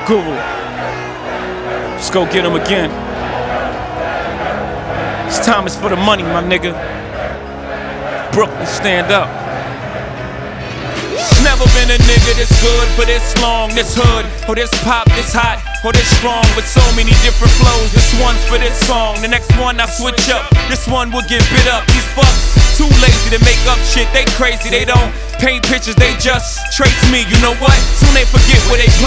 Guru. Let's go get him again. This time is for the money, my nigga. Brooklyn, stand up. Never been a nigga this good for this long, this hood, or this pop, this hot, or this strong, with so many different flows. This one's for this song, the next one I switch up. This one will get bit up. These fucks too lazy to make up shit. They crazy, they don't paint pictures, they just trace me. You know what? Soon they forget where they